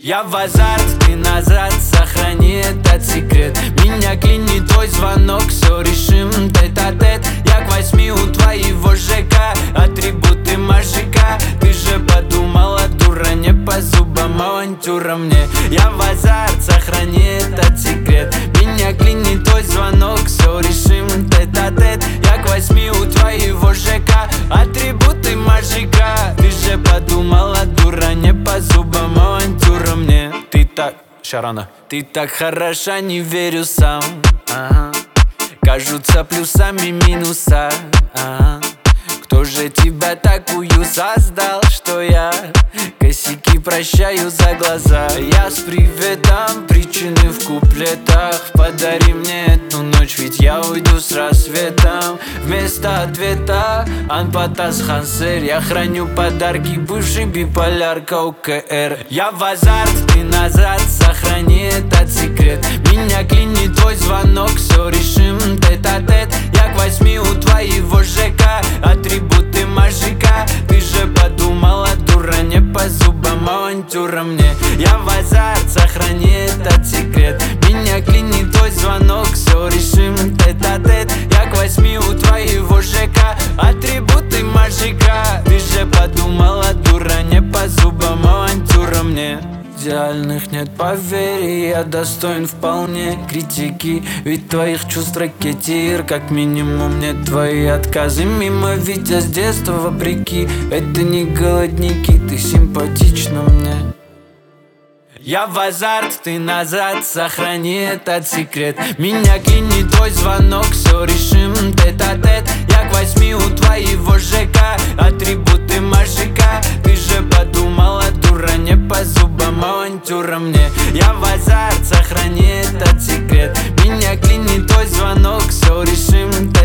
Я в азарт, ты назад, сохрани этот секрет. Меня клинит твой звонок, все решим тет-а-тет. Я к 8 у твоего ЖК, атрибуты мажика. Ты же подумала, дура, не по зубам авантюра мне. Я в азарт, сохрани этот секрет. Меня клинит твой звонок, все решим тет-а-тет. Я к 8 у твоего ЖК, атрибуты мажика. Ты же подумала, дура, не по зубам авантюра мне. Ты так, Шарана, ты так хороша, не верю сам. Кажутся плюсами минуса. Кто же тебя такую создал, что я косяки прощаю за глаза? Я с приветом, причины в куплетах. Подари мне эту ночь, ведь я уйду с рассветом. Вместо ответа Анпатас Хансер. Я храню подарки, бывший биполярка УКР. Я в азарт, ты назад, сохрани этот секрет. Меня клинит твой звонок, все решим тет-а-тет. Я к 8 у твоего ЖК, атрибуты мажика. Ты же подумала, дура, не по зубам авантюра мне. Я в азарт, сохрани этот секрет. Меня клинит твой звонок, все решим тет-а-тет. Я к 8 у твоего ЖК, атрибуты мажика. Ты же подумала, дура, не по зубам авантюра мне. Идеальных нет, поверь, я достоин вполне критики. Ведь твоих чувств ракетир, как минимум нет твои отказы мимо. Ведь я с детства вопреки, это не голодники, ты симпатична мне. Я в азарт, ты назад, сохрани этот секрет. Меня клинит твой звонок, все решим тет-а-тет. Я к 8 у твоего ЖК, атрибуты мажика. Ты же подумала, дура, не по зубам авантюра мне. Я в азарт, сохрани этот секрет. Меня клинит твой звонок, все решим